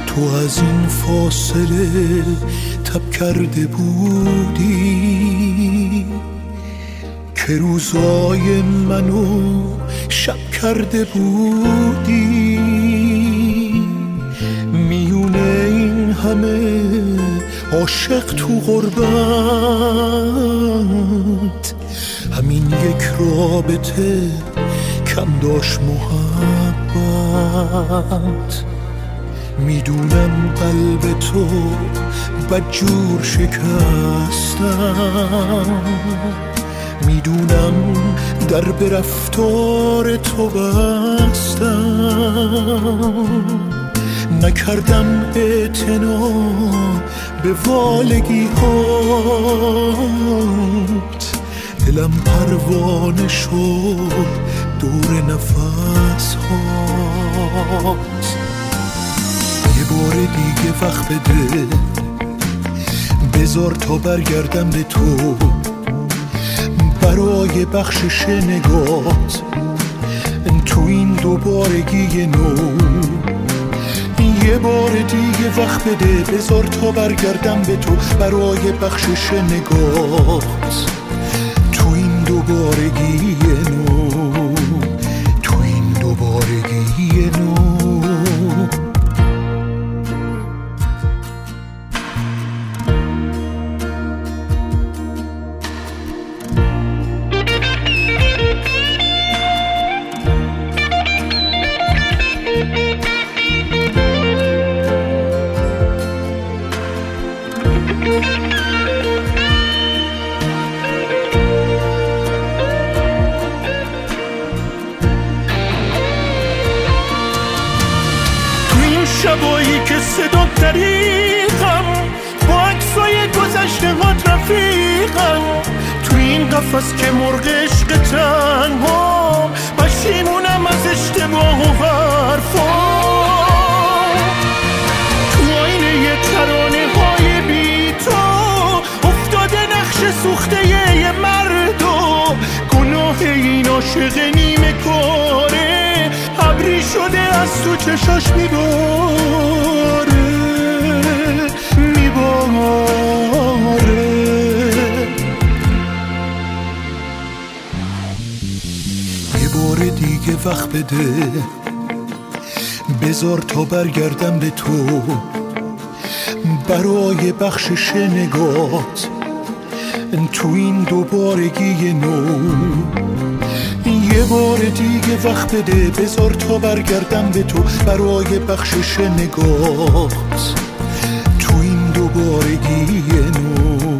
تو از این فاصله تب کرده بودی که روزای منو شب کرده بودی. میونه این همه عاشق تو غربت، همین یک رابطه کم داشت محبت. میدونم قلب تو بدجور شکستم، میدونم در به رفتار تو بستم. نکردم اعتنا به والگی هات، دلم پروانه شد دور نفس هات. یه بار دیگه وقت بده، بذار تا برگردم به تو برای بخشش نگات تو این دوبارگی نو. یه بار دیگه وقت بده، بذار تا برگردم به تو برای بخشش نگات تو این دوبارگی نو، تو این دوبارگی نو. شبایی که صدا دریغم، با عکسای گذشته هات رفیقم، تو این قفس که مرغ عشق تنها پشیمونم از اشتباه و حرفام. تو آینه یه ترانه های بی تو افتاده نقش سوخته یه مردم. گناه این عاشق نیمه کاره ابری شده از تو چشاش میباره. یه بار دیگه وقت بده، بذار تا برگردم به تو برای بخشش نگات تو این دوبارگی نو. یه بار دیگه وقت بده، بذار تا برگردم به تو برای بخشش نگات تو این دوبارگی نو.